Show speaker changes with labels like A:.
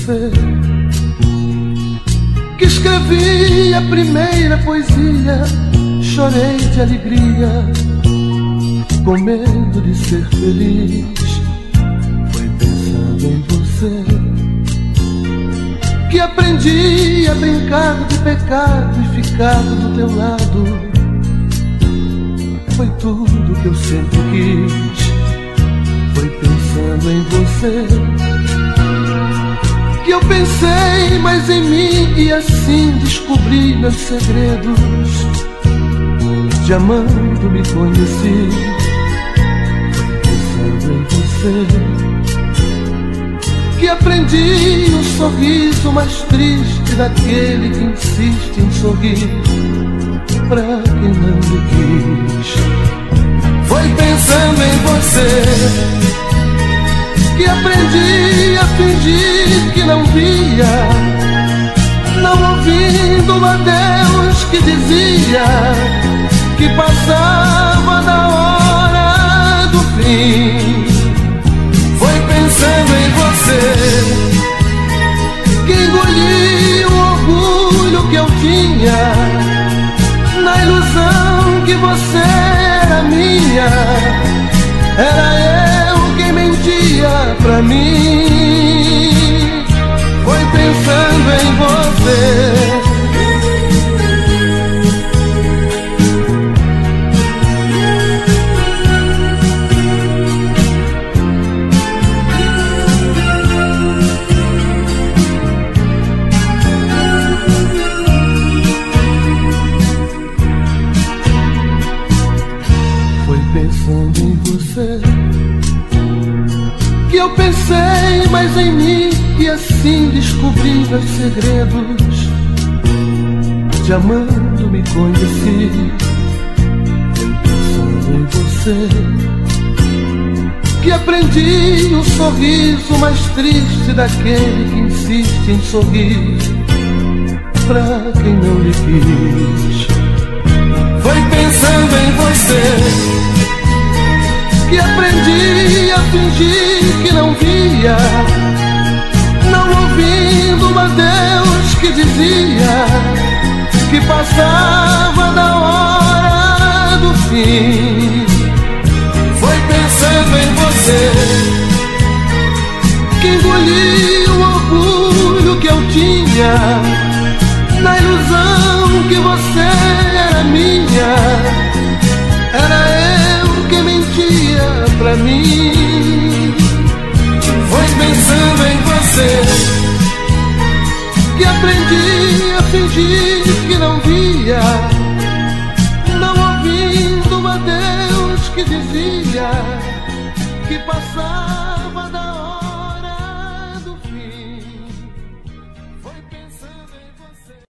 A: você, que escrevi a primeira poesia. Chorei de alegria, com medo de ser feliz. Foi pensando em você que aprendi a brincar de pecado e ficar do teu lado. Foi tudo que eu sempre quis. Foi pensando em você que eu pensei mais em mim e assim descobri meus segredos. Te amando me conheci. Foi pensando em você que aprendi o sorriso mais triste daquele que insiste em sorrir pra quem não me quis. Foi pensando em você que aprendi a fingir que não via, não ouvindo um adeus que dizia que passava da hora do fim. Foi pensando em você que engoli o orgulho que eu tinha, na ilusão que você era minha. Era eu quem mentia pra mim. Foi pensando em você. Pensando em você que eu pensei mais em mim e assim descobri meus segredos. Te amando me conheci. Pensando em você que aprendi o sorriso mais triste daquele que insiste em sorrir pra quem não lhe quis. Foi pensando em você que aprendi a fingir que não via, não ouvindo um adeus que dizia que passava da hora do fim. Foi pensando em você que engoli o orgulho que eu tinha, na ilusão que você era minha. Era eu que mentia pra mim. Foi pensando em você que aprendi a fingir que não via, não ouvindo um adeus que dizia que passava